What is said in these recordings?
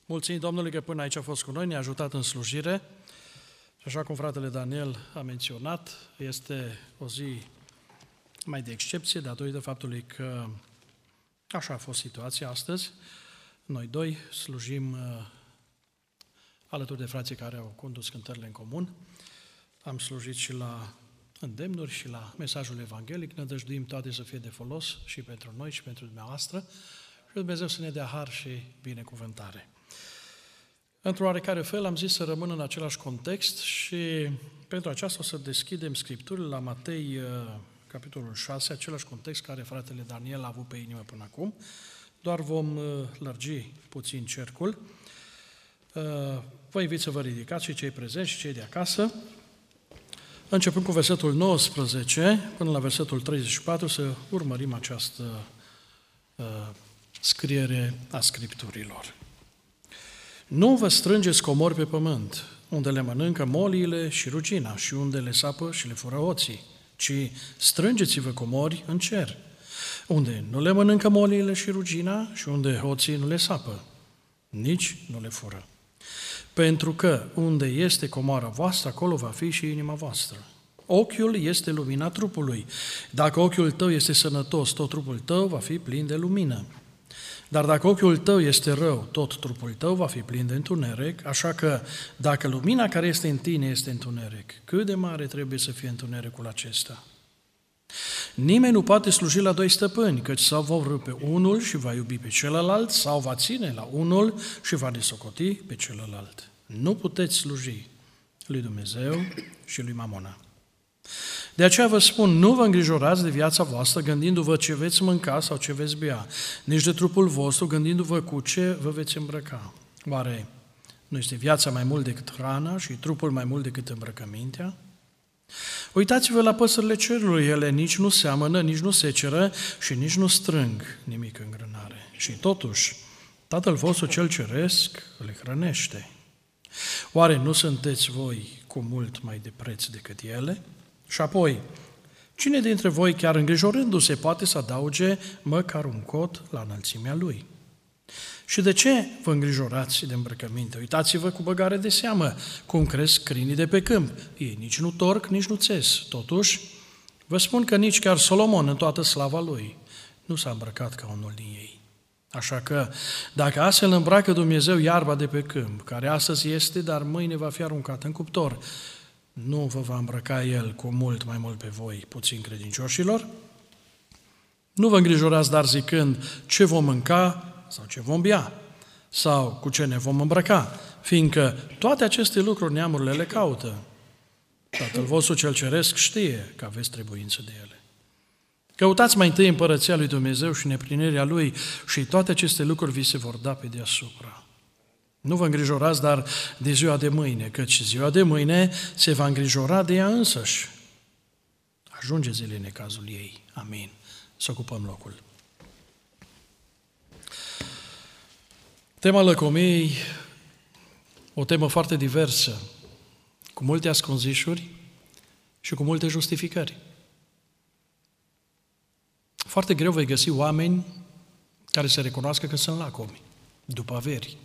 Mulțumim Domnului că până aici a fost cu noi, ne-a ajutat în slujire. Și așa cum fratele Daniel a menționat, este o zi mai de excepție, datorită faptului că așa a fost situația astăzi. Noi doi slujim alături de frații care au condus cântările în comun. Am slujit și la îndemnuri și la mesajul evanghelic. Ne dăjduim toate să fie de folos și pentru noi și pentru dumneavoastră. Și Dumnezeu să ne dea har și binecuvântare. Într-un oarecare fel am zis să rămân în același context și pentru aceasta o să deschidem Scripturile la Matei, capitolul 6, același context care fratele Daniel a avut pe inimă până acum. Doar vom lărgi puțin cercul. Vă invit să vă ridicați și cei prezenți și cei de acasă. Începând cu versetul 19 până la versetul 34, să urmărim această scriere a Scripturilor. Nu vă strângeți comori pe pământ, unde le mănâncă moliile și rugina și unde le sapă și le fură hoții, ci strângeți-vă comori în cer, unde nu le mănâncă moliile și rugina și unde hoții nu le sapă, nici nu le fură. Pentru că unde este comoara voastră, acolo va fi și inima voastră. Ochiul este lumina trupului. Dacă ochiul tău este sănătos, tot trupul tău va fi plin de lumină. Dar dacă ochiul tău este rău, tot trupul tău va fi plin de întuneric, așa că dacă lumina care este în tine este întuneric, cât de mare trebuie să fie întunericul acesta? Nimeni nu poate sluji la doi stăpâni, căci sau va urâ pe unul și va iubi pe celălalt, sau va ține la unul și va desocoti pe celălalt. Nu puteți sluji lui Dumnezeu și lui Mamona. De aceea vă spun, nu vă îngrijorați de viața voastră gândindu-vă ce veți mânca sau ce veți bea, nici de trupul vostru gândindu-vă cu ce vă veți îmbrăca. Oare nu este viața mai mult decât hrana și trupul mai mult decât îmbrăcămintea? Uitați-vă la păsările cerului, ele nici nu seamănă, nici nu seceră și nici nu strâng nimic în grânare. Și totuși, Tatăl vostru cel ceresc le hrănește. Oare nu sunteți voi cu mult mai de preț decât ele? Și apoi, cine dintre voi, chiar îngrijorându-se, poate să adauge măcar un cot la înălțimea lui? Și de ce vă îngrijorați de îmbrăcăminte? Uitați-vă cu băgare de seamă cum cresc câinii de pe câmp. Ei nici nu torc, nici nu țes. Totuși, vă spun că nici chiar Solomon în toată slava lui nu s-a îmbrăcat ca unul din ei. Așa că, dacă astfel îmbracă Dumnezeu iarba de pe câmp, care astăzi este, dar mâine va fi aruncată în cuptor, nu vă va îmbrăca El cu mult mai mult pe voi, puțin credincioșilor? Nu vă îngrijorați, dar zicând ce vom mânca sau ce vom bea, sau cu ce ne vom îmbrăca, fiindcă toate aceste lucruri neamurile le caută. Tatăl vostru cel ceresc știe că aveți trebuință de ele. Căutați mai întâi împărăția lui Dumnezeu și neplinirea Lui și toate aceste lucruri vi se vor da pe deasupra. Nu vă îngrijorați, dar de ziua de mâine, căci ziua de mâine se va îngrijora de ea însăși. Ajunge zilei necazul ei. Amin. Să ocupăm locul. Tema lăcomiei, o temă foarte diversă, cu multe ascunzișuri și cu multe justificări. Foarte greu vei găsi oameni care se recunoască că sunt lacomi, după averi.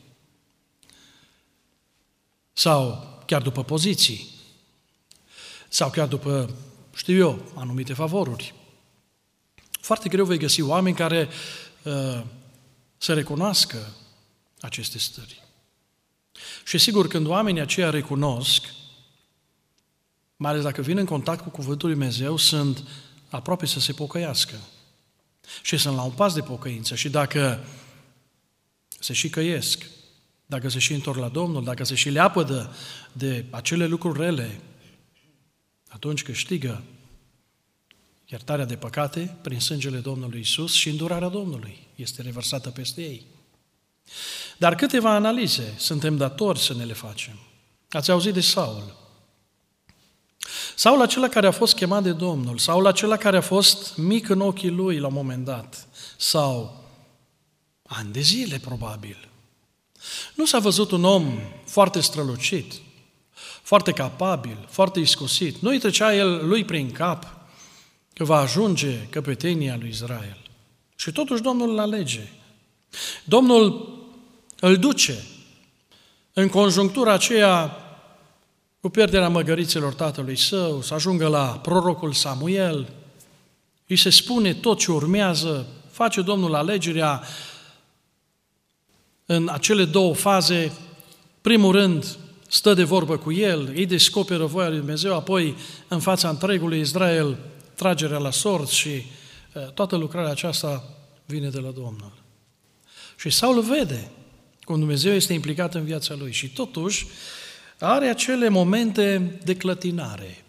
Sau chiar după poziții, sau chiar după, știu eu, anumite favoruri. Foarte greu vei găsi oameni care să recunoască aceste stări. Și sigur, când oamenii aceia recunosc, mai ales dacă vin în contact cu Cuvântul lui Dumnezeu, sunt aproape să se pocăiască. Și sunt la un pas de pocăință. Și dacă se și căiesc, dacă se și întorc la Domnul, dacă se și leapădă de acele lucruri rele, atunci câștigă iertarea de păcate prin sângele Domnului Iisus și îndurarea Domnului este revărsată peste ei. Dar câteva analize suntem datori să ne le facem. Ați auzit de Saul. Saul acela care a fost chemat de Domnul, Saul acela care a fost mic în ochii lui la un moment dat, sau ani de zile probabil. Nu s-a văzut un om foarte strălucit, foarte capabil, foarte iscusit. Nu-i trecea lui prin cap că va ajunge căpetenia lui Israel. Și totuși Domnul îl alege. Domnul îl duce în conjunctura aceea, cu pierderea măgărițelor tatălui său, să ajungă la prorocul Samuel, îi se spune tot ce urmează, face Domnul alegerea în acele două faze. Primul rând, stă de vorbă cu el, îi descoperă voia lui Dumnezeu, apoi, în fața întregului Israel, tragerea la sorți și toată lucrarea aceasta vine de la Domnul. Și Saul vede cum Dumnezeu este implicat în viața lui și totuși are acele momente de clătinare.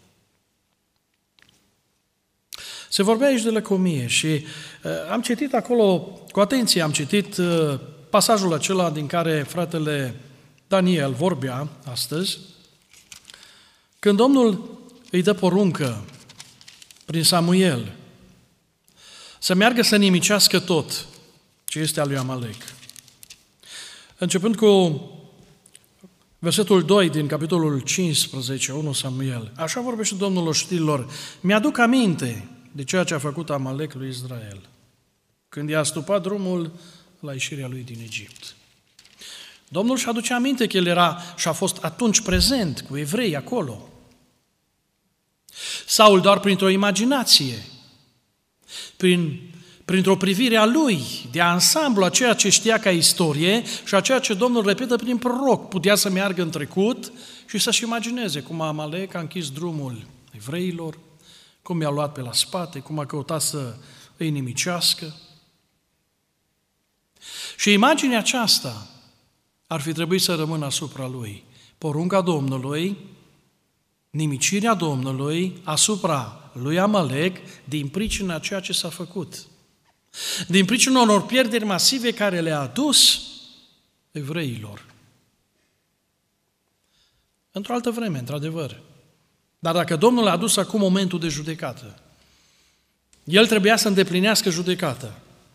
Se vorbea aici de lăcomie și am citit acolo, cu atenție am citit pasajul acela din care fratele Daniel vorbea astăzi, când Domnul îi dă poruncă prin Samuel să meargă să nimicească tot ce este al lui Amalek. Începând cu versetul 2 din capitolul 15, 1 Samuel. Așa vorbește Domnul oștirilor: mi-aduc aminte de ceea ce a făcut Amalek lui Israel, când i-a stupat drumul la ieșirea lui din Egipt. Domnul și aduce aminte că el era și a fost atunci prezent cu evrei acolo. Saul doar printr-o imaginație, printr-o privire a lui, de ansamblu a ceea ce știa ca istorie și a ceea ce Domnul repetă prin proroc, putea să meargă în trecut și să-și imagineze cum Amalek a închis drumul evreilor, cum i-a luat pe la spate, cum a căutat să îi nimicească. Și imaginea aceasta ar fi trebuit să rămână asupra lui. Porunca Domnului, nimicirea Domnului asupra lui Amalek din pricina ceea ce s-a făcut. Din pricina unor pierderi masive care le-a adus evreilor. Într-o altă vreme, într-adevăr. Dar dacă Domnul a adus acum momentul de judecată, el trebuia să îndeplinească judecată.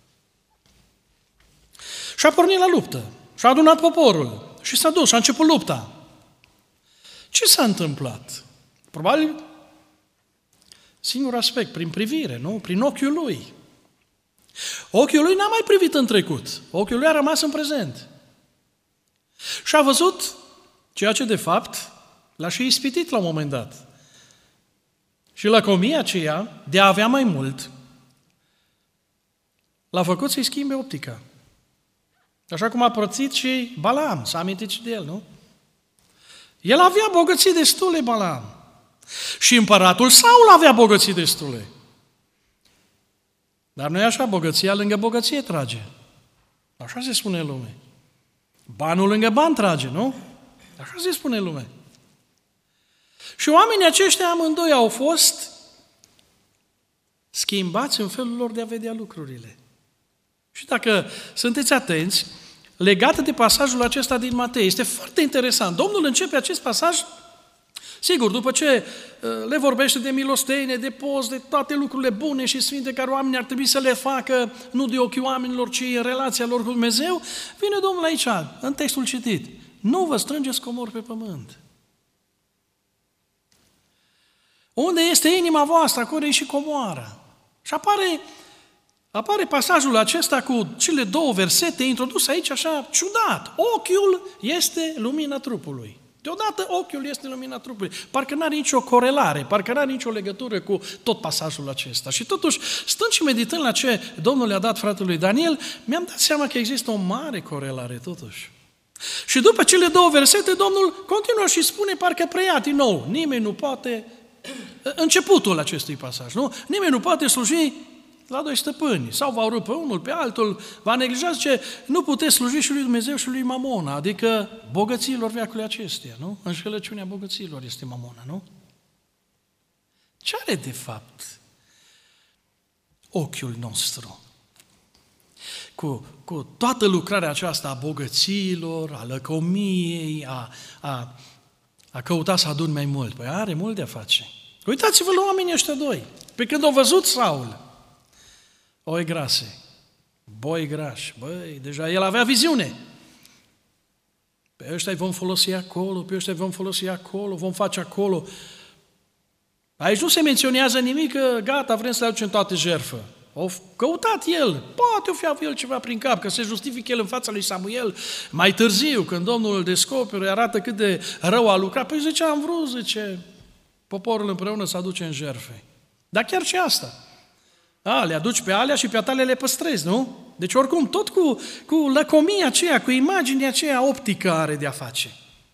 Și a pornit la luptă. Și a adunat poporul. Și s-a dus și a început lupta. Ce s-a întâmplat? Probabil singur aspect, prin privire, nu? Prin ochiul lui. Ochiul lui n-a mai privit în trecut. Ochiul lui a rămas în prezent. Și a văzut ceea ce de fapt l-a și ispitit la un moment dat. Și lăcomia aceea de a avea mai mult l-a făcut să-i schimbe optica. Așa cum a părțit și Balaam, s-a amintit și de el, nu? El avea bogății destule, Balaam. Și împăratul Saul avea bogății destule. Dar nu e așa, bogăția lângă bogăție trage. Așa se spune în lume. Banul lângă ban trage, nu? Așa se spune în lume. Și oamenii aceștia amândoi au fost schimbați în felul lor de a vedea lucrurile. Și dacă sunteți atenți, legat de pasajul acesta din Matei, este foarte interesant. Domnul începe acest pasaj, sigur, după ce le vorbește de milostenie, de post, de toate lucrurile bune și sfinte care oamenii ar trebui să le facă, nu de ochii oamenilor, ci în relația lor cu Dumnezeu, vine Domnul aici, în textul citit. Nu vă strângeți comori pe pământ. Unde este inima voastră, acolo e și comoara. Și apare pasajul acesta cu cele două versete introdus aici așa ciudat. Ochiul este lumina trupului. Deodată ochiul este lumina trupului. Parcă n-are nicio corelare, parcă n-are nicio legătură cu tot pasajul acesta. Și totuși, stând și meditând la ce Domnul le-a dat fratelui Daniel, mi-am dat seama că există o mare corelare totuși. Și după cele două versete, Domnul continuă și spune, parcă preia din nou, nimeni nu poate, începutul acestui pasaj, nu? Nimeni nu poate sluji la doi stăpâni, sau va urâ pe unul, pe altul, va neglija, zice, nu puteți sluji și lui Dumnezeu și lui Mamona, adică bogățiilor veacului acesteia, nu? Înșelăciunea bogățiilor este Mamona, nu? Ce are de fapt ochiul nostru? Cu toată lucrarea aceasta a bogățiilor, a lăcomiei, a căuta să adun mai mult. Păi are mult de a face. Uitați-vă la oamenii ăștia doi. Pe când au văzut Saul, oi grase, boi grași, băi, deja el avea viziune. Pe ăștia îi vom folosi acolo, pe ăștia îi vom folosi acolo, vom face acolo. Aici nu se menționează nimic că gata, vrem să le aducem toate jertfă. O căutat el, poate o fi avut el ceva prin cap, că se justifică el în fața lui Samuel mai târziu, când Domnul îl descoperă, îi arată cât de rău a lucrat. Păi zice, am vrut, zice, poporul împreună să aduce în jertfe. Dar chiar și asta. Le aduci pe alea și pe atale le păstrezi, nu? Deci oricum, tot cu lăcomia aceea, cu imaginea aceea optică are de a face.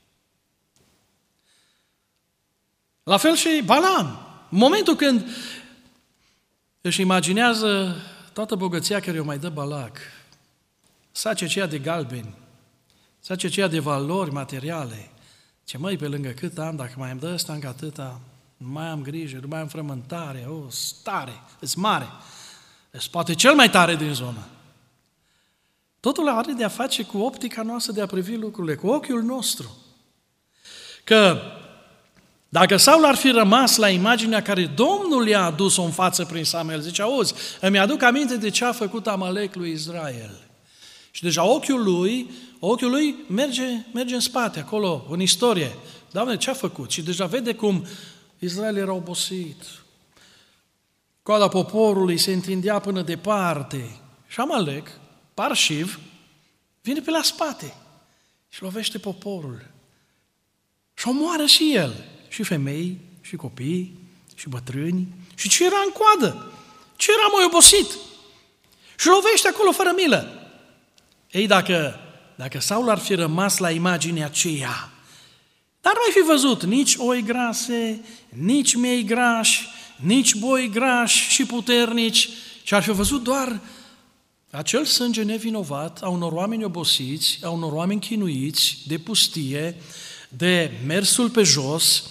La fel și Balaam. În momentul când își imaginează toată bogăția care o mai dă Balac, saci aceea de galbeni, saci aceea de valori materiale, ce măi, pe lângă cât am, dacă mai îmi dă ăsta încă atâta, nu mai am grijă, nu mai am frământare, stare, îs mare, îs poate cel mai tare din zonă. Totul are de a face cu optica noastră de a privi lucrurile, cu ochiul nostru. Că dacă Saul ar fi rămas la imaginea care Domnul i-a adus-o în față prin Samuel, zice, auzi, îmi aduc aminte de ce a făcut Amalek lui Israel. Și deja ochiul lui merge în spate, acolo, în istorie. Doamne, ce a făcut? Și deja vede cum Israel era obosit. Coada poporului se întindea până departe. Și Amalek, parșiv, vine pe la spate și lovește poporul. Și omoară și el. Și femei, și copii, și bătrâni, și ce era în coadă, ce era mai obosit. Și lovește acolo fără milă. Ei, dacă Saul ar fi rămas la imaginea aceea, n-ar mai fi văzut nici oi grase, nici miei grași, nici boi grași și puternici, ci ar fi văzut doar acel sânge nevinovat a unor oameni obosiți, a unor oameni chinuiți de pustie, de mersul pe jos,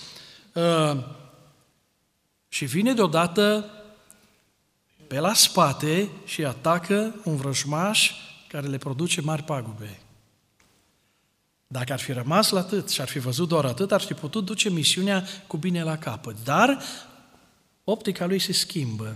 și vine deodată pe la spate și atacă un vrăjmaș care le produce mari pagube. Dacă ar fi rămas la atât și ar fi văzut doar atât, ar fi putut duce misiunea cu bine la capăt. Dar optica lui se schimbă.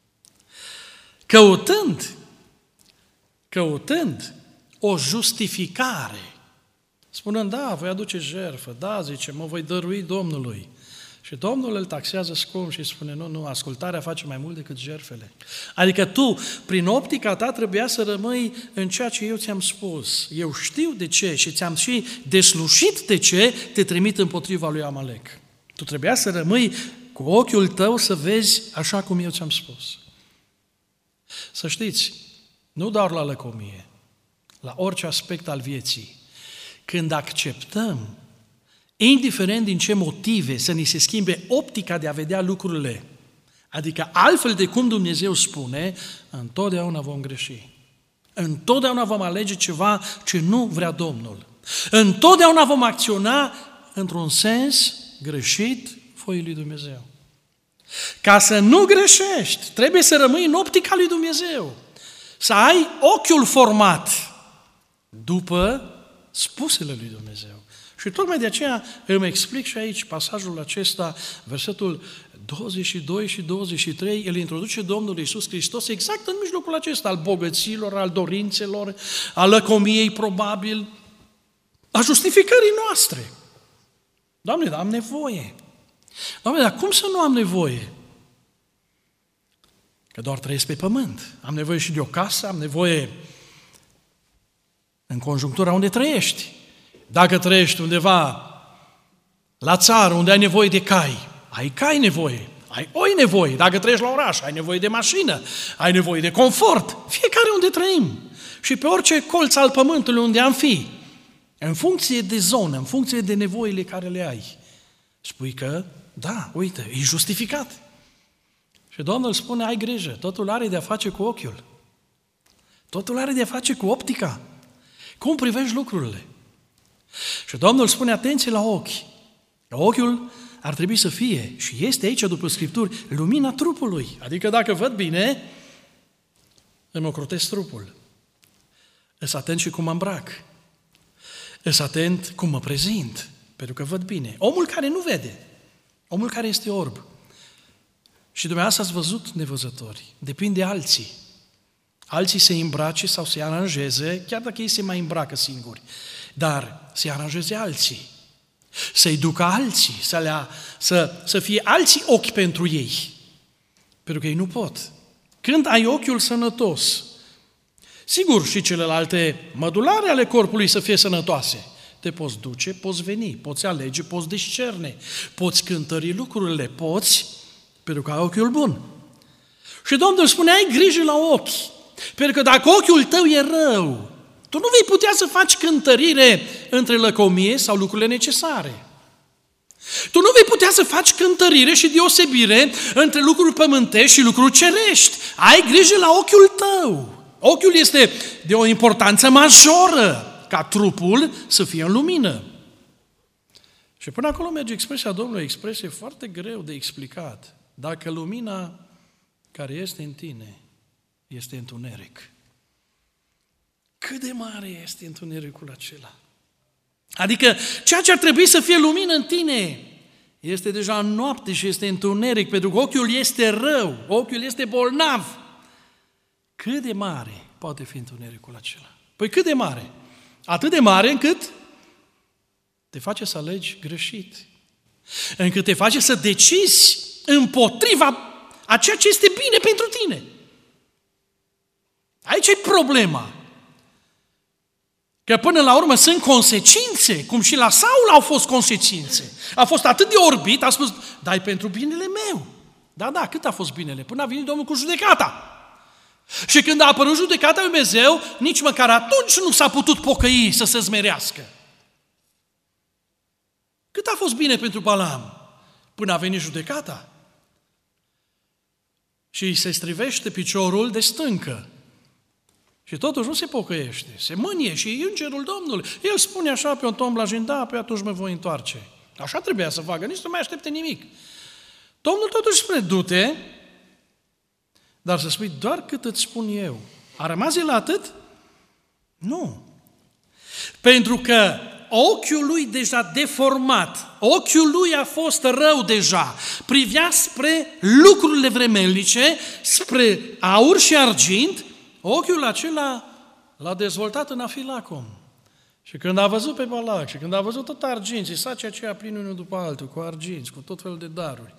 Căutând o justificare, spunând, da, voi aduce jertfă, da, zice, mă voi dărui Domnului. Și Domnul îl taxează scump și spune, nu, ascultarea face mai mult decât jertfele. Adică tu, prin optica ta, trebuia să rămâi în ceea ce eu ți-am spus. Eu știu de ce și ți-am și deslușit de ce te trimit împotriva lui Amalek. Tu trebuia să rămâi cu ochiul tău să vezi așa cum eu ți-am spus. Să știți, nu doar la lăcomie, la orice aspect al vieții, când acceptăm, indiferent din ce motive, să ni se schimbe optica de a vedea lucrurile, adică altfel de cum Dumnezeu spune, întotdeauna vom greși. Întotdeauna vom alege ceva ce nu vrea Domnul. Întotdeauna vom acționa într-un sens greșit foii lui Dumnezeu. Ca să nu greșești, trebuie să rămâi în optica lui Dumnezeu. Să ai ochiul format după spusele lui Dumnezeu. Și tocmai de aceea îmi explic și aici pasajul acesta, versetul 22 și 23, el introduce Domnul Iisus Hristos exact în mijlocul acesta, al bogăților, al dorințelor, al lăcomiei probabil, a justificării noastre. Doamne, dar am nevoie. Doamne, dar cum să nu am nevoie? Că doar trăiesc pe pământ. Am nevoie și de o casă, am nevoie în conjunctura unde trăiești. Dacă trăiești undeva la țară unde ai nevoie de cai, ai cai nevoie, ai oi nevoie. Dacă trăiești la oraș, ai nevoie de mașină, ai nevoie de confort. Fiecare unde trăim. Și pe orice colț al pământului unde am fi, în funcție de zonă, în funcție de nevoile care le ai, spui că, da, uite, e justificat. Și Domnul spune, ai grijă, totul are de a face cu ochiul. Totul are de a face cu optica. Cum privești lucrurile? Și Domnul spune, atenție la ochi. Ochiul ar trebui să fie, și este aici după Scripturi, lumina trupului. Adică dacă văd bine, îmi ocrotesc trupul. Îs atent și cum mă îmbrac. Îs atent cum mă prezint, pentru că văd bine. Omul care nu vede, omul care este orb. Și dumneavoastră ați văzut nevăzători. Depinde de alții. Alții se îmbrace sau se aranjeze, chiar dacă ei se mai îmbracă singuri. Dar se aranjeze alții. Să-i ducă alții, să fie alții ochi pentru ei. Pentru că ei nu pot. când ai ochiul sănătos, sigur și celelalte mădulare ale corpului să fie sănătoase. Te poți duce, poți veni, poți alege, poți discerne, poți cântări lucrurile, poți, pentru că ai ochiul bun. Și Domnul spune, ai grijă la ochi, pentru că dacă ochiul tău e rău, tu nu vei putea să faci cântărire între lăcomie sau lucrurile necesare. Tu nu vei putea să faci cântărire și deosebire între lucruri pământești și lucruri cerești. Ai grijă la ochiul tău. Ochiul este de o importanță majoră ca trupul să fie în lumină. Și până acolo merge expresia Domnului, o expresie foarte greu de explicat. Dacă lumina care este în tine este întuneric, cât de mare este întunericul acela? Adică ceea ce ar trebui să fie lumină în tine este deja noapte și este întuneric, pentru că ochiul este rău, ochiul este bolnav. Cât de mare poate fi întunericul acela? Păi cât de mare? Atât de mare încât te face să alegi greșit, încât te face să decizi împotriva a ceea ce este bine pentru tine. Aici e problema. Că până la urmă sunt consecințe, cum și la Saul au fost consecințe. A fost atât de orbit, a spus, dai pentru binele meu. Da, cât a fost binele? Până a venit Domnul cu judecata. Și când a apărut judecata lui Dumnezeu, nici măcar atunci nu s-a putut pocăi să se smerească. Cât a fost bine pentru Balaam? Până a venit judecata. Și îi se strivește piciorul de stâncă. Și totuși nu se pocăiește, se mânie și e îngerul Domnului. El spune așa pe un tom la jinda, pe atunci mă voi întoarce. Așa trebuia să facă, nici nu mai aștepte nimic. Domnul totuși spune, du-te, dar să spui doar cât îți spun eu. A rămas el la atât? Nu. Pentru că ochiul lui deja deformat, ochiul lui a fost rău deja, privea spre lucrurile vremelnice, spre aur și argint, ochiul acela l-a dezvoltat în afilacom. Și când a văzut pe Balac și când a văzut tot arginții, sacii aceia plini unul după altul, cu arginți, cu tot felul de daruri,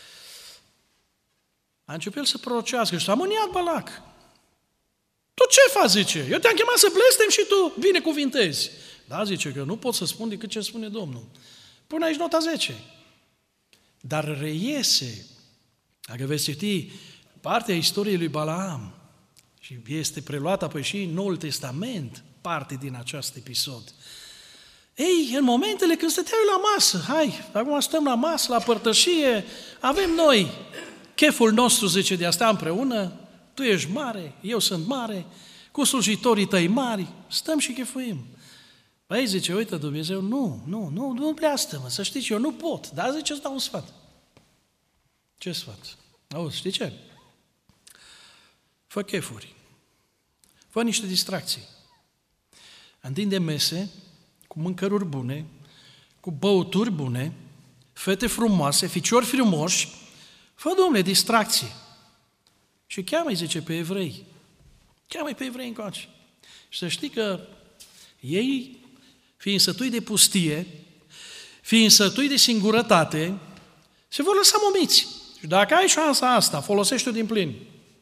a început el să prorocească și s-a mâniat Balac. Tu ce faci, zice? Eu te-am chemat să blestem și tu binecuvintezi. Da, zice că nu pot să spun decât ce spune Domnul. Pune aici nota 10. Dar reiese, dacă veți citi partea istoriei lui Balaam, și este preluată apoi și în Noul Testament, parte din acest episod. Ei, în momentele când stăteau la masă, hai, acum stăm la masă, la părtășie, avem noi cheful nostru, zice, de a sta împreună, tu ești mare, eu sunt mare, cu slujitorii tăi mari, stăm și chefuim. Păi zice, uite Dumnezeu, nu bleastă-mă, să știți, eu nu pot, dar zice, îți dau un sfat. Ce sfat? Auzi, știi ce? Fă chefuri, fă niște distracții, întinde mese cu mâncăruri bune, cu băuturi bune, fete frumoase, ficiori frumoși, fă, Dom'le, distracții. Și cheamă-i, zice, pe evrei. Cheamă-i pe evrei încoace. Și să știi că ei, fiind sătui de pustie, fiind sătui de singurătate, se vor lăsa momiți. Și dacă ai șansa asta, folosește-o din plin.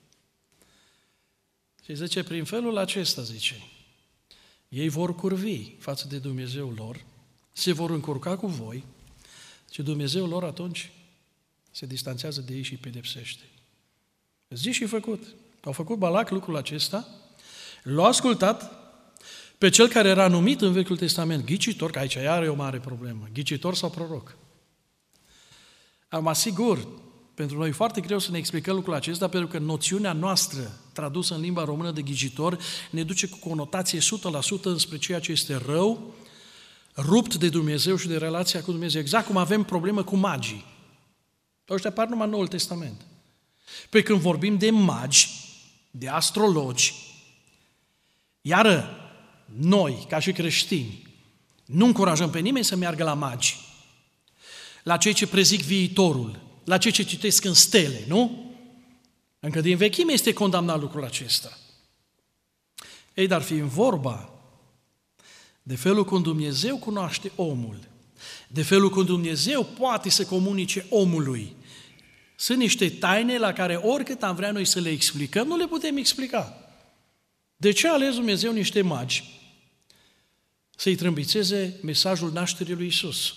Și zice, prin felul acesta, zice, ei vor curvi față de Dumnezeul lor, se vor încurca cu voi și Dumnezeul lor atunci se distanțează de ei și îi pedepsește. Zi și făcut. Au făcut Balac lucrul acesta, l-au ascultat pe cel care era numit în Vechiul Testament ghicitor, că aici iar e o mare problemă, ghicitor sau proroc. Am asigur, pentru noi e foarte greu să ne explicăm lucrul acesta, pentru că noțiunea noastră, tradusă în limba română de ghicitor, ne duce cu conotație 100% înspre ceea ce este rău, rupt de Dumnezeu și de relația cu Dumnezeu. Exact cum avem problemă cu magii. Ăștia apar numai în Noul Testament. Pe când vorbim de magi, de astrologi, iară, noi, ca și creștini, nu încurajăm pe nimeni să meargă la magi, la cei ce prezic viitorul, la cei ce citesc în stele, nu? Încă din vechime este condamnat lucrul acesta. Ei, dar fiind vorba de felul cum Dumnezeu cunoaște omul, de felul cum Dumnezeu poate să comunice omului Sunt niște taine la care oricât am vrea noi să le explicăm, nu le putem explica. De ce a ales Dumnezeu niște magi să-i trâmbițeze mesajul nașterii lui Iisus?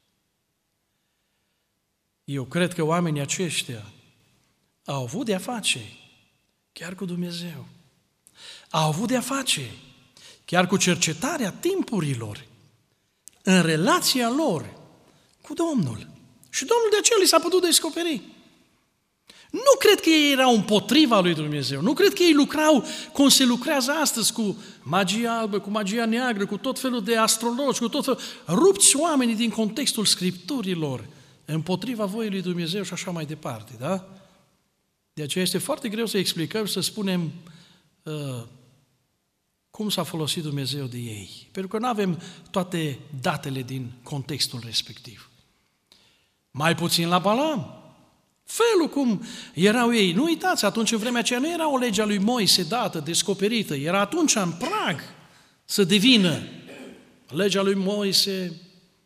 Eu cred că oamenii aceștia au avut de-a face chiar cu Dumnezeu. Au avut de-a face chiar cu cercetarea timpurilor în relația lor cu Domnul. Și Domnul de aceea li s-a putut descoperi. Nu cred că ei erau împotriva lui Dumnezeu. Nu cred că ei lucrau cum se lucrează astăzi, cu magia albă, cu magia neagră, cu tot felul de astrologi, cu tot felul. Rupți oamenii din contextul Scripturilor împotriva voii lui Dumnezeu și așa mai departe, da? De aceea este foarte greu să explicăm și să spunem cum s-a folosit Dumnezeu de ei. Pentru că nu avem toate datele din contextul respectiv. Mai puțin la Balaam. Felul cum erau ei. Nu uitați, atunci în vremea aceea nu era o lege a lui Moise dată, descoperită. Era atunci în prag să devină legea lui Moise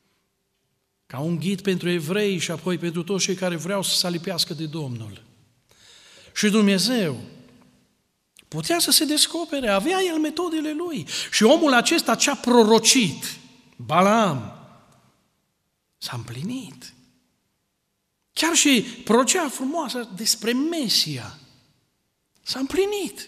ca un ghid pentru evrei și apoi pentru toți cei care vreau să se alipească de Domnul. Și Dumnezeu putea să se descopere, avea el metodele lui. Și omul acesta ce-a prorocit, Balaam, s-a împlinit. Chiar și prorocea frumoasă despre Mesia s-a împlinit.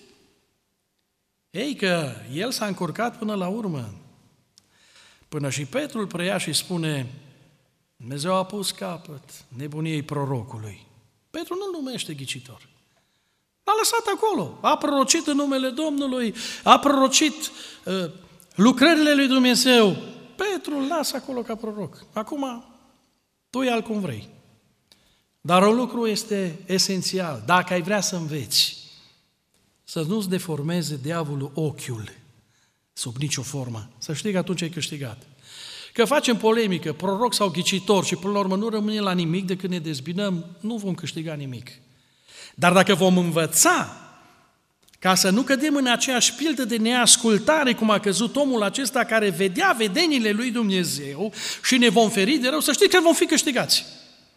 Ei, că el s-a încurcat până la urmă. Până și Petru îl preia și spune, Dumnezeu a pus capăt nebuniei prorocului. Petru nu-l numește ghicitor. L-a lăsat acolo. A prorocit în numele Domnului, a prorocit lucrările lui Dumnezeu. Petru îl lasă acolo ca proroc. Acum, tu ia-l cum vrei. Dar un lucru este esențial. Dacă ai vrea să înveți, să nu-ți deformeze diavolul ochiul sub nicio formă. Să știi că atunci ai câștigat. Că facem polemică, proroc sau ghicitor și până la urmă nu rămâne la nimic decât ne dezbinăm, nu vom câștiga nimic. Dar dacă vom învăța ca să nu cădem în aceeași pildă de neascultare cum a căzut omul acesta care vedea vedenile lui Dumnezeu și ne vom feri de rău, să știi că vom fi câștigați.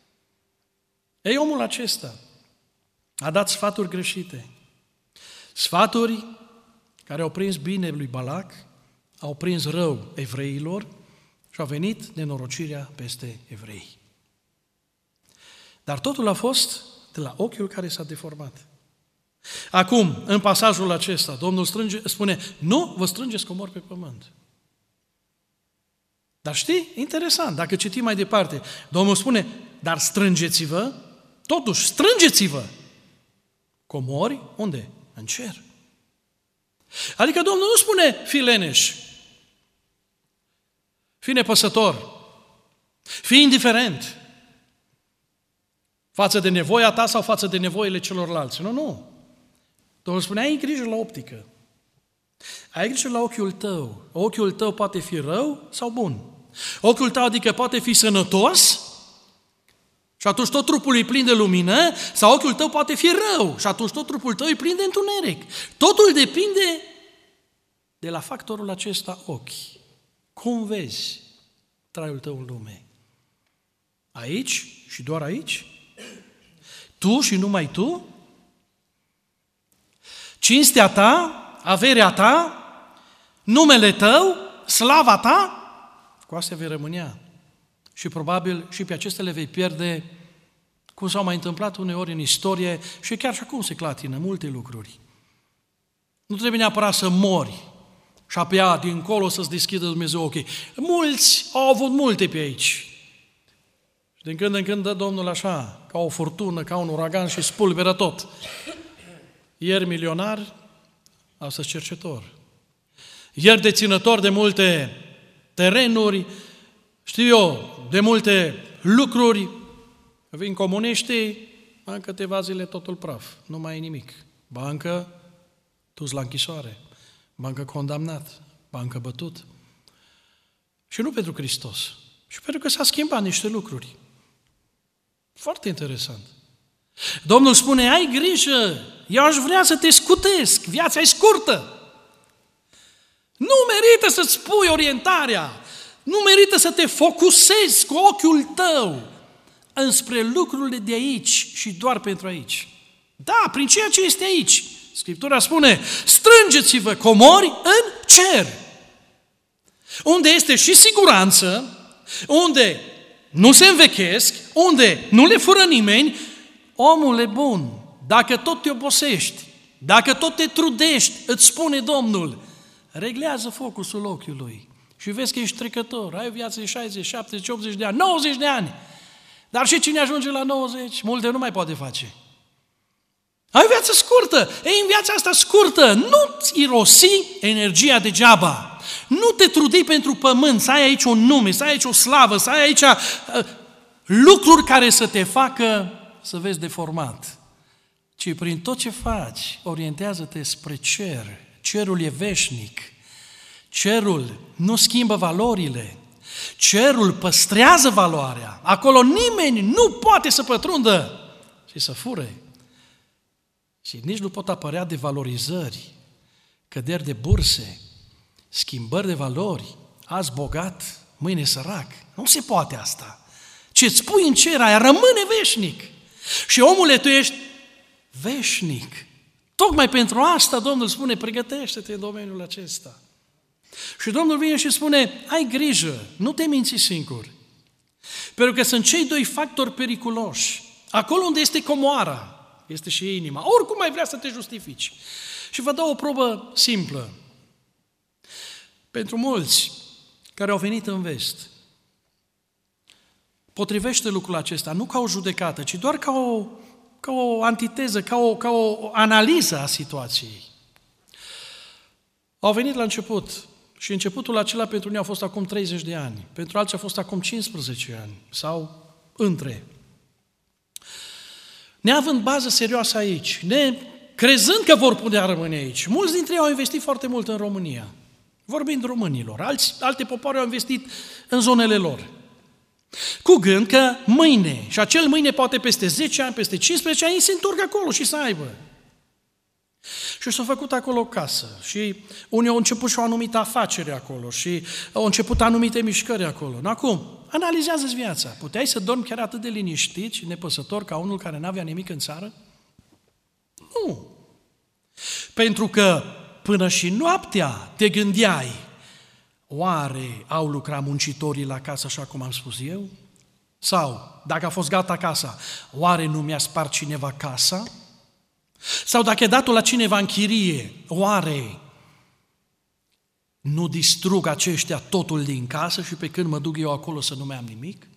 Ei, omul acesta a dat sfaturi greșite. Sfaturi care au prins bine lui Balac, au prins rău evreilor și a venit nenorocirea peste evrei. Dar totul a fost de la ochiul care s-a deformat. Acum, în pasajul acesta, Domnul spune, nu vă strângeți comori pe pământ. Dar știi, interesant, dacă citim mai departe, Domnul spune, dar strângeți-vă, totuși strângeți-vă comori, unde? În cer. Adică Domnul nu spune, fii leneș, fii nepăsător, fii indiferent față de nevoia ta sau față de nevoile celorlalți. Nu. Domnul spune, ai grijă la optică. Ai grijă la ochiul tău. Ochiul tău poate fi rău sau bun. Ochiul tău adică poate fi sănătos și atunci tot trupul e plin de lumină, sau ochiul tău poate fi rău și atunci tot trupul tău e plin de întuneric. Totul depinde de la factorul acesta ochi. Cum vezi traiul tău în lume? Aici și doar aici? Tu și numai tu? Cinstea ta, averea ta, numele tău, slava ta? Cu astea vei rămânea. Și probabil și pe acestea le vei pierde, cum s-au mai întâmplat uneori în istorie și chiar și acum se clatină multe lucruri. Nu trebuie neapărat să mori și apoi dincolo să-ți deschidă Dumnezeu ochii. Mulți au avut multe pe aici. Și din când în când dă Domnul așa, ca o furtună, ca un uragan și spulberă tot. Ieri milionar, astăzi cercetor. Ieri deținător de multe terenuri, știu eu, de multe lucruri, vin comuniștii, în câteva zile totul praf, nu mai e nimic. Bancă, dus la închisoare, bancă condamnat, bancă bătut. Și nu pentru Hristos, și pentru că s-a schimbat niște lucruri. Foarte interesant. Domnul spune, ai grijă, eu aș vrea să te scutesc, viața e scurtă. Nu merită să-ți pui orientarea, nu merită să te focusezi cu ochiul tău înspre lucrurile de aici și doar pentru aici. Da, prin ceea ce este aici. Scriptura spune, strângeți-vă comori în cer, unde este și siguranță, unde nu se învechesc, unde nu le fură nimeni. Omule bun, dacă tot te obosești, dacă tot te trudești, îți spune Domnul, reglează focusul ochiului și vezi că ești trecător, ai o viață de 60, 70, 80 de ani, 90 de ani. Dar și cine ajunge la 90, multe nu mai poate face. Ai o viață scurtă. Ei, în viața asta scurtă, nu-ți irosi energia degeaba. Nu te trudi pentru pământ, să ai aici un nume, să ai aici o slavă, să ai aici lucruri care să te facă să vezi deformat. Ci prin tot ce faci, orientează-te spre cer. Cerul e veșnic. Cerul nu schimbă valorile. Cerul păstrează valoarea. Acolo nimeni nu poate să pătrundă și să fure. Și nici nu pot apărea devalorizări, căderi de burse, schimbări de valori, azi bogat, mâine sărac. Nu se poate asta. Ce-ți pui în cer, aia rămâne veșnic. Și omule, tu ești veșnic. Tocmai pentru asta Domnul spune, pregătește-te în domeniul acesta. Și Domnul vine și spune, ai grijă, nu te minți singur. Pentru că sunt cei doi factori periculoși. Acolo unde este comoara, este și inima. Oricum ai vrea să te justifici. Și vă dau o probă simplă. Pentru mulți care au venit în vest, potrivește lucrul acesta, nu ca o judecată, ci doar ca o antiteză, ca o analiză a situației. Au venit la început și începutul acela pentru unii a fost acum 30 de ani, pentru alții a fost acum 15 ani sau între. Neavând bază serioasă aici, crezând că vor putea rămâne aici, mulți dintre ei au investit foarte mult în România, vorbind românilor, alte popoare au investit în zonele lor, cu gând că mâine, și acel mâine poate peste 10 ani, peste 15 ani, ei se întorc acolo și să aibă. Și s-a făcut acolo o casă și unii au început și o anumită afacere acolo și au început anumite mișcări acolo. Acum, analizează-ți viața. Puteai să dormi chiar atât de liniștit și nepăsător ca unul care n-avea nimic în țară? Nu. Pentru că până și noaptea te gândeai, oare au lucrat muncitorii la casă așa cum am spus eu? Sau, dacă a fost gata casa, oare nu mi-a spart cineva casa? Sau dacă e datul la cineva în chirie, oare nu distrug aceștia totul din casă și pe când mă duc eu acolo să nu mai am nimic?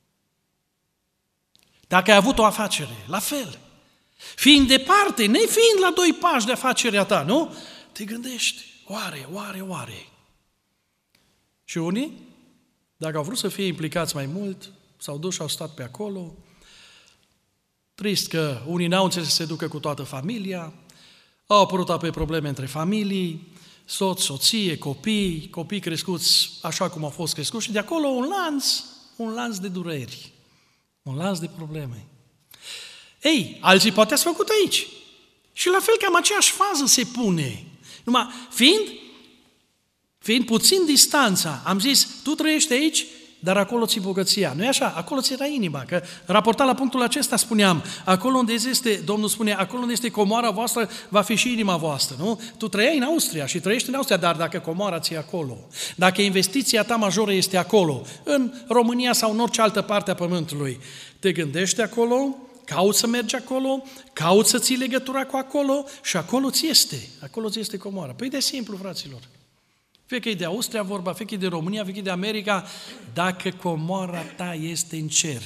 Dacă ai avut o afacere, la fel. Fiind departe, nefiind la 2 pași de afacerea ta, nu? Te gândești, oare? Și unii, dacă au vrut să fie implicați mai mult, s-au dus și au stat pe acolo. Trist că unii n-au înțeles să se ducă cu toată familia, au apărut apoi probleme între familii, soț, soție, copii crescuți așa cum au fost crescuți și de acolo un lanț de dureri, un lanț de probleme. Ei, alții poate ați făcut aici. Și la fel cam aceeași fază se pune. Numai fiind puțin distanța, am zis, tu trăiești aici, dar acolo ți-i bogăția. Nu-i așa? Acolo ți era inima. Că raportat la punctul acesta spuneam, acolo unde este, Domnul spune, acolo unde este comoara voastră, va fi și inima voastră, nu? Tu trăiai în Austria și trăiești în Austria, dar dacă comoara ți-e acolo, dacă investiția ta majoră este acolo, în România sau în orice altă parte a pământului, te gândești acolo, cauți să mergi acolo, cauți să ții legătura cu acolo și acolo ți este comoara. Păi de simplu, fraților. Fie că e de Austria vorba, fie că e de România, fie că e de America, dacă comoara ta este în cer,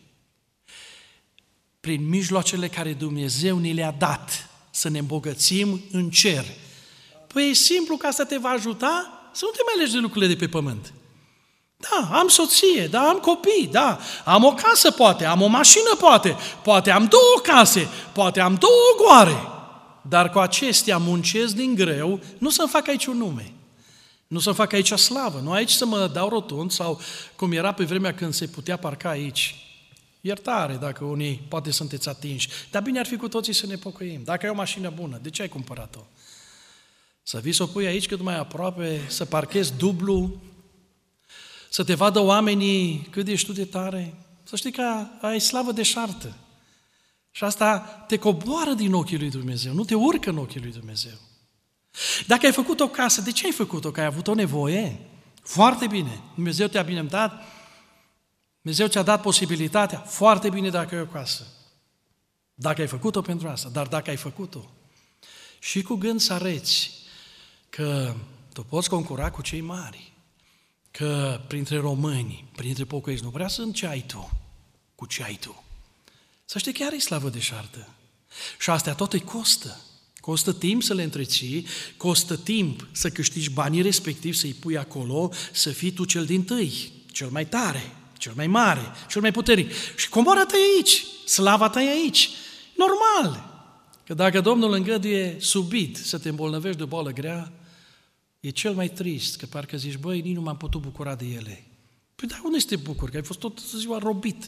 prin mijloacele care Dumnezeu ni le-a dat să ne îmbogățim în cer, păi e simplu că asta te va ajuta să nu te mai legi de lucrurile de pe pământ. Da, am soție, da, am copii, da, am o casă poate, am o mașină poate am 2 case, poate am 2 goare, dar cu acestea muncesc din greu, nu să-mi fac aici un nume. Nu să fac aici slavă, nu aici să mă dau rotund sau cum era pe vremea când se putea parca aici. Iertare dacă unii poate sunteți atinși, dar bine ar fi cu toții să ne pocăim. Dacă ai o mașină bună, de ce ai cumpărat-o? Să vii să o pui aici cât mai aproape, să parchezi dublu, să te vadă oamenii cât ești tu de tare, Să știi că ai slavă deșartă. Și asta te coboară din ochii lui Dumnezeu, nu te urcă în ochii lui Dumnezeu. Dacă ai făcut o casă, de ce ai făcut-o? Că ai avut o nevoie? Foarte bine. Dumnezeu te-a binecuvântat, Dumnezeu ți-a dat posibilitatea. Foarte bine dacă ai o casă. Dacă ai făcut-o pentru asta, dar dacă ai făcut-o și cu gând să arăți că tu poți concura cu cei mari, că printre români, printre pocăiți, nu prea sunt ce ai tu, cu ce ai tu. Să știi, chiar e slavă deșartă. Și astea tot îi costă. Costă timp să le întreții, costă timp să câștigi banii respectiv, să-i pui acolo, să fii tu cel dintâi, cel mai tare, cel mai mare, cel mai puternic. Și comoara ta e aici, slava ta e aici. Normal! Că dacă Domnul îngăduie subit să te îmbolnăvești de o boală grea, e cel mai trist, că parcă zici, băi, nici nu m-am putut bucura de ele. Păi dar unde să te bucuri? Că ai fost tot ziua robit.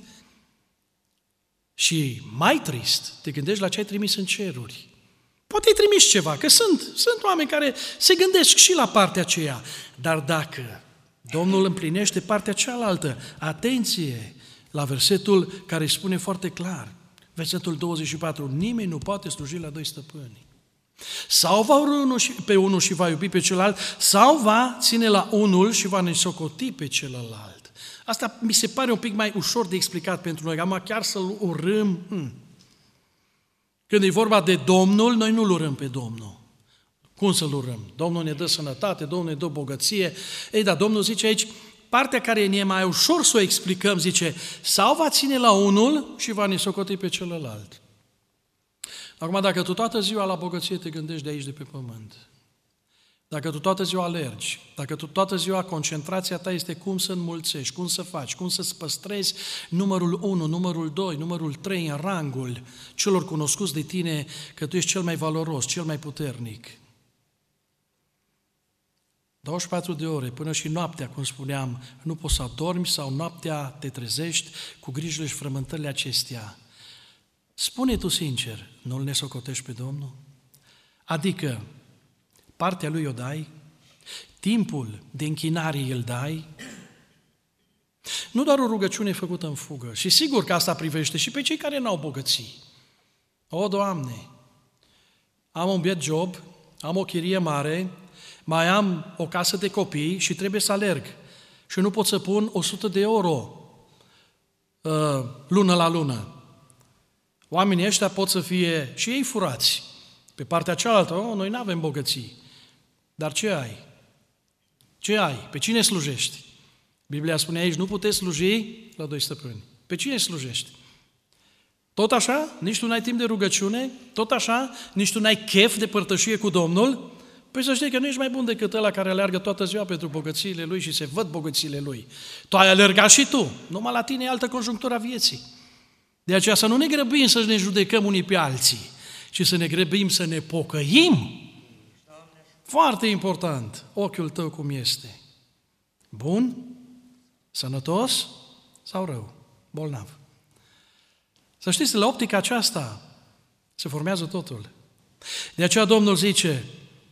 Și mai trist, te gândești la ce ai trimis în ceruri. Poate ai trimis ceva, că sunt oameni care se gândesc și la partea aceea. Dar dacă Domnul împlinește partea cealaltă, atenție la versetul care spune foarte clar, versetul 24, nimeni nu poate sluji la doi stăpâni. Sau va urâ pe unul și va iubi pe celălalt, sau va ține la unul și va nesocoti pe celălalt. Asta mi se pare un pic mai ușor de explicat pentru noi, am chiar să-l urâm. Când e vorba de Domnul, noi nu-L urâm pe Domnul. Cum să-L urâm? Domnul ne dă sănătate, Domnul ne dă bogăție. Ei, dar Domnul zice aici, partea care ne e mai ușor să o explicăm, zice, sau va ține la unul și va nesocoti pe celălalt. Acum, dacă tu toată ziua la bogăție te gândești de aici, de pe pământ, dacă tu toată ziua alergi, dacă tu toată ziua concentrația ta este cum să înmulțești, cum să faci, cum să-ți păstrezi numărul 1, numărul 2, numărul 3 în rangul celor cunoscuți de tine că tu ești cel mai valoros, cel mai puternic. 24 de ore, până și noaptea, cum spuneam, nu poți să adormi sau noaptea te trezești cu grijile și frământările acestea. Spune tu sincer, nu-L nesocotești pe Domnul? Adică, partea Lui o dai? Timpul de închinare îl dai? Nu doar o rugăciune făcută în fugă. Și sigur că asta privește și pe cei care n-au bogății. O, Doamne, am un biet job, am o chirie mare, mai am o casă de copii și trebuie să alerg. Și nu pot să pun 100 de euro lună la lună. Oamenii ăștia pot să fie și ei furați. Pe partea cealaltă, noi nu avem bogății. Dar ce ai? Ce ai? Pe cine slujești? Biblia spune aici, nu puteți sluji la doi stăpâni. Pe cine slujești? Tot așa? Nici tu n-ai timp de rugăciune? Tot așa? Nici tu n-ai chef de părtășie cu Domnul? Păi să știi că nu ești mai bun decât ăla care alergă toată ziua pentru bogățiile lui și se văd bogățiile lui. Tu ai alergat și tu. Numai la tine e altă conjunctură a vieții. De aceea să nu ne grăbim să ne judecăm unii pe alții, ci să ne grăbim să ne pocăim. Foarte important, ochiul tău cum este. Bun? Sănătos? Sau rău? Bolnav? Să știți, la optica aceasta se formează totul. De aceea Domnul zice,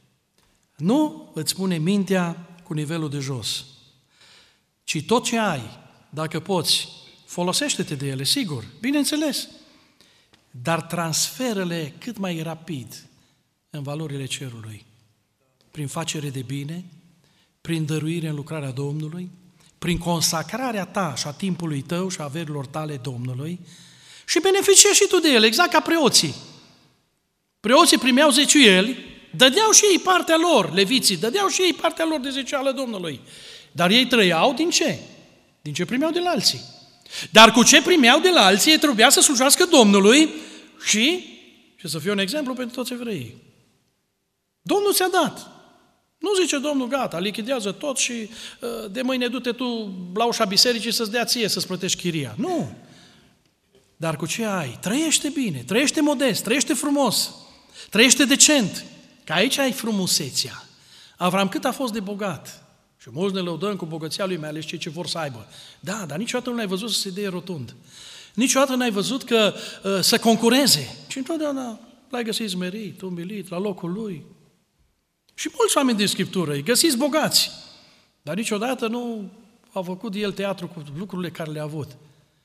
nu îți pune mintea cu nivelul de jos, ci tot ce ai, dacă poți, folosește-te de ele, sigur, bineînțeles, dar transferă-le cât mai rapid în valorile cerului, prin facere de bine, prin dăruire în lucrarea Domnului, prin consacrarea ta și a timpului tău și a averilor tale Domnului și beneficiezi și tu de ele, exact ca preoții. Preoții primeau zeciuieli, dădeau și ei partea lor, leviții, dădeau și ei partea lor de zeciuială Domnului. Dar ei trăiau din ce? Din ce primeau de la alții. Dar cu ce primeau de la alții, ei trebuia să slujească Domnului și să fie un exemplu pentru toți evreii. Domnul ți-a dat. Nu zice Domnul, gata, lichidează tot și de mâine du-te tu la ușa bisericii să-ți dea ție, să-ți plătești chiria. Nu. Dar cu ce ai? Trăiește bine, trăiește modest, trăiește frumos, trăiește decent, că aici ai frumusețea. Avram cât a fost de bogat? Și mulți ne lăudăm cu bogăția lui, mai ales cei ce vor să aibă. Da, dar niciodată nu l-ai văzut să se dea rotund. Niciodată n-ai văzut că să concureze. Și întotdeauna l-ai găsit smerit, umilit, la locul lui. Și mulți oameni din Scriptură îi găsiți bogați, dar niciodată nu au făcut de el teatru cu lucrurile care le-a avut.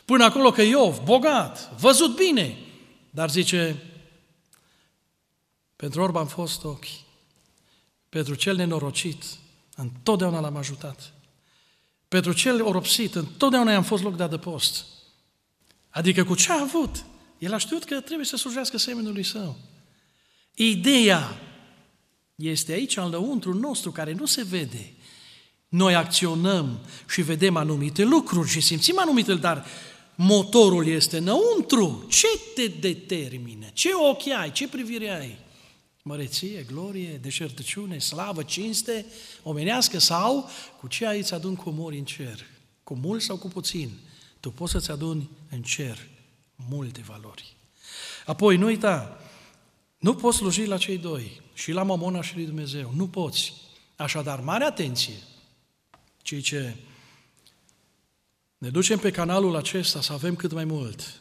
Până acolo că Iov, bogat, văzut bine, dar zice, pentru orb am fost ochi, pentru cel nenorocit, întotdeauna l-am ajutat. Pentru cel oropsit, întotdeauna i-am fost loc de adăpost. Adică cu ce a avut? El a știut că trebuie să slujească semenului său. Ideea este aici, în lăuntru nostru, care nu se vede. Noi acționăm și vedem anumite lucruri și simțim anumite, dar motorul este înăuntru. Ce te determină? Ce ochi ai? Ce privire ai? Măreție, glorie, deșertăciune, slavă, cinste, omenească sau cu ce ai îți aduni comori în cer? Cu mult sau cu puțin? Tu poți să-ți aduni în cer multe valori. Apoi, nu uita, nu poți sluji la cei doi, și la Mamona și lui Dumnezeu. Nu poți. Așadar, mare atenție. Cei ce ne ducem pe canalul acesta să avem cât mai mult,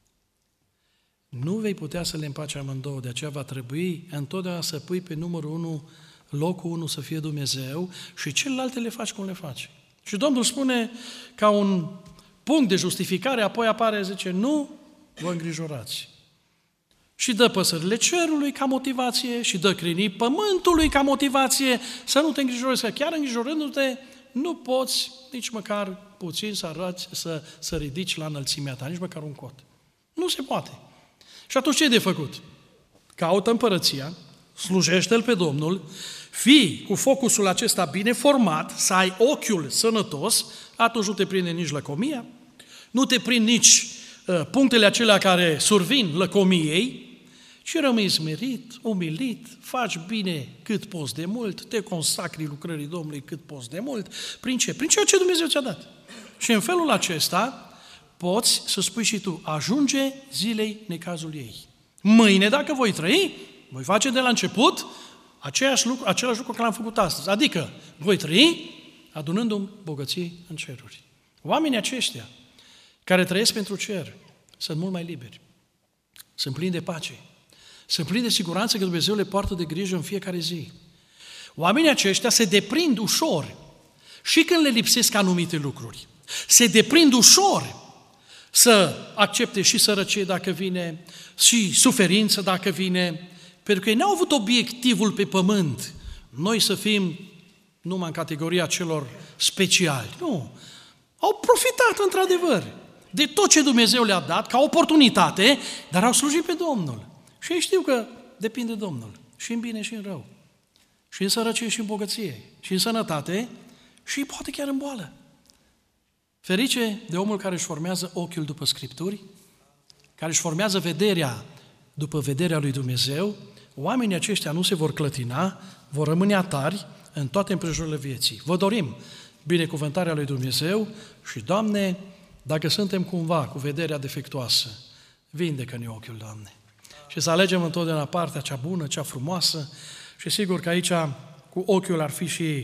nu vei putea să le împaci amândouă, de aceea va trebui întotdeauna să pui pe numărul 1, locul 1 să fie Dumnezeu și celelalte le faci cum le faci. Și Domnul spune ca un punct de justificare, apoi apare, zice, nu vă îngrijorați. Și dă păsările cerului ca motivație și dă crinii pământului ca motivație să nu te îngrijorezi, că chiar îngrijorându-te nu poți nici măcar puțin să arăți, să ridici la înălțimea ta, nici măcar un cot. Nu se poate. Și atunci ce e de făcut? Caută împărăția, slujește-L pe Domnul, fii cu focusul acesta bine format, să ai ochiul sănătos, atunci nu te prinde nici lăcomia, nu te prind nici punctele acelea care survin lăcomiei, și rămâi smerit, umilit, faci bine cât poți de mult, te consacri lucrării Domnului cât poți de mult. Prin ce? Prin ceea ce Dumnezeu ți-a dat. Și în felul acesta poți să spui și tu, ajunge zilei necazul ei. Mâine, dacă voi trăi, voi face de la început același lucru care l-am făcut astăzi. Adică voi trăi adunându-mi bogății în ceruri. Oamenii aceștia care trăiesc pentru cer sunt mult mai liberi. Sunt plini de pace. Sunt plini de siguranță că Dumnezeu le poartă de grijă în fiecare zi. Oamenii aceștia se deprind ușor și când le lipsesc anumite lucruri. Se deprind ușor să accepte și sărăcie dacă vine, și suferință dacă vine, pentru că ei n-au avut obiectivul pe pământ, noi să fim numai în categoria celor speciali. Nu. Au profitat într-adevăr de tot ce Dumnezeu le-a dat ca oportunitate, dar au slujit pe Domnul. Și ei știu că depinde Domnul, și în bine și în rău, și în sărăcie și în bogăție, și în sănătate, și poate chiar în boală. Ferice de omul care își formează ochiul după Scripturi, care își formează vederea după vederea lui Dumnezeu. Oamenii aceștia nu se vor clătina, vor rămâne atari în toate împrejurile vieții. Vă dorim binecuvântarea lui Dumnezeu și, Doamne, dacă suntem cumva cu vederea defectuoasă, vindecă-ne ochiul, Doamne. Și să alegem întotdeauna partea cea bună, cea frumoasă și sigur că aici cu ochiul ar fi și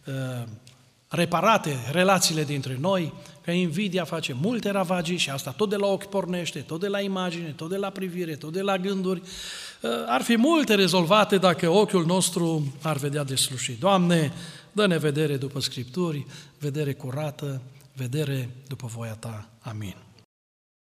reparate relațiile dintre noi, că invidia face multe ravagii și asta tot de la ochi pornește, tot de la imagine, tot de la privire, tot de la gânduri. Ar fi multe rezolvate dacă ochiul nostru ar vedea de slușit. Doamne, dă-ne vedere după Scripturi, vedere curată, vedere după voia Ta. Amin.